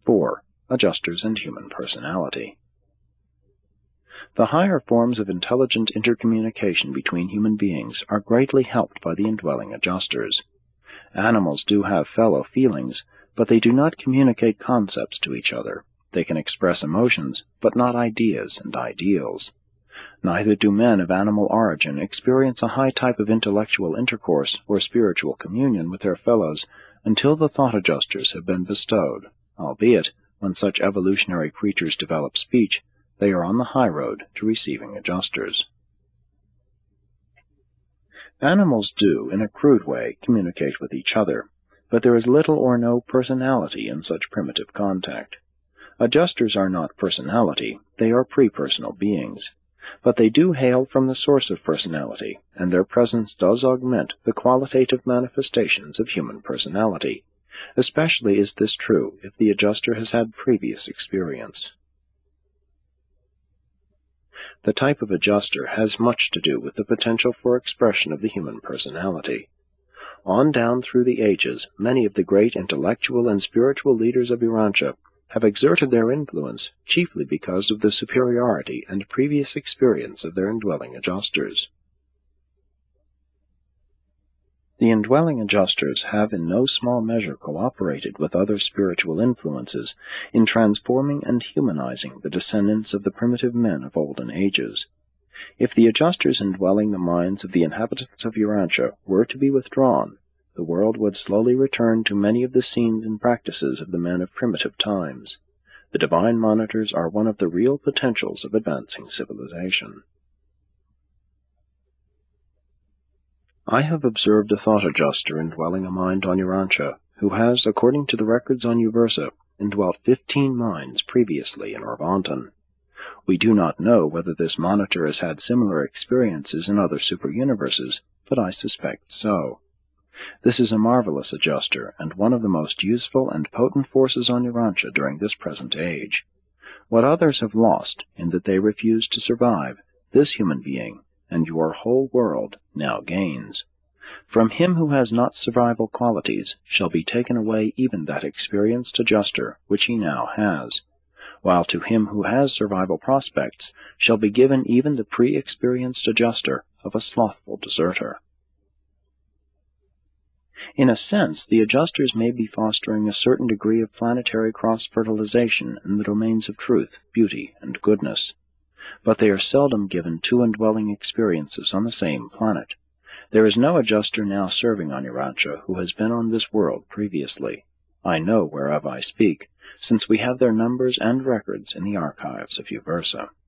4. Adjusters and human personality. The higher forms of intelligent intercommunication between human beings are greatly helped by the indwelling adjusters. Animals do have fellow feelings, but they do not communicate concepts to each other. They can express emotions, but not ideas and ideals. Neither do men of animal origin experience a high type of intellectual intercourse or spiritual communion with their fellows until the thought adjusters have been bestowed, albeit, when such evolutionary creatures develop speech, they are on the high road to receiving adjusters. Animals do, in a crude way, communicate with each other, but there is little or no personality in such primitive contact. Adjusters are not personality, they are pre-personal beings. But they do hail from the source of personality, and their presence does augment the qualitative manifestations of human personality. Especially is this true if the adjuster has had previous experience. The type of adjuster has much to do with the potential for expression of the human personality. On down through the ages, many of the great intellectual and spiritual leaders of Urantia have exerted their influence chiefly because of the superiority and previous experience of their indwelling adjusters. The indwelling adjusters have in no small measure cooperated with other spiritual influences in transforming and humanizing the descendants of the primitive men of olden ages. If the adjusters indwelling the minds of the inhabitants of Urantia were to be withdrawn, the world would slowly return to many of the scenes and practices of the men of primitive times. The divine monitors are one of the real potentials of advancing civilization. I have observed a thought adjuster indwelling a mind on Urantia, who has, according to the records on Uversa, indwelt 15 minds previously in Orvonton. We do not know whether this monitor has had similar experiences in other super-universes, but I suspect so. This is a marvelous adjuster, and one of the most useful and potent forces on Urantia during this present age. What others have lost, in that they refused to survive, this human being, and your whole world, now gains. From him who has not survival qualities shall be taken away even that experienced adjuster which he now has, while to him who has survival prospects shall be given even the pre-experienced adjuster of a slothful deserter. In a sense, the adjusters may be fostering a certain degree of planetary cross-fertilization in the domains of truth, beauty, and goodness. But they are seldom given two indwelling experiences on the same planet. There is no adjuster now serving on Urantia who has been on this world previously. I know whereof I speak, since we have their numbers and records in the archives of Uversa.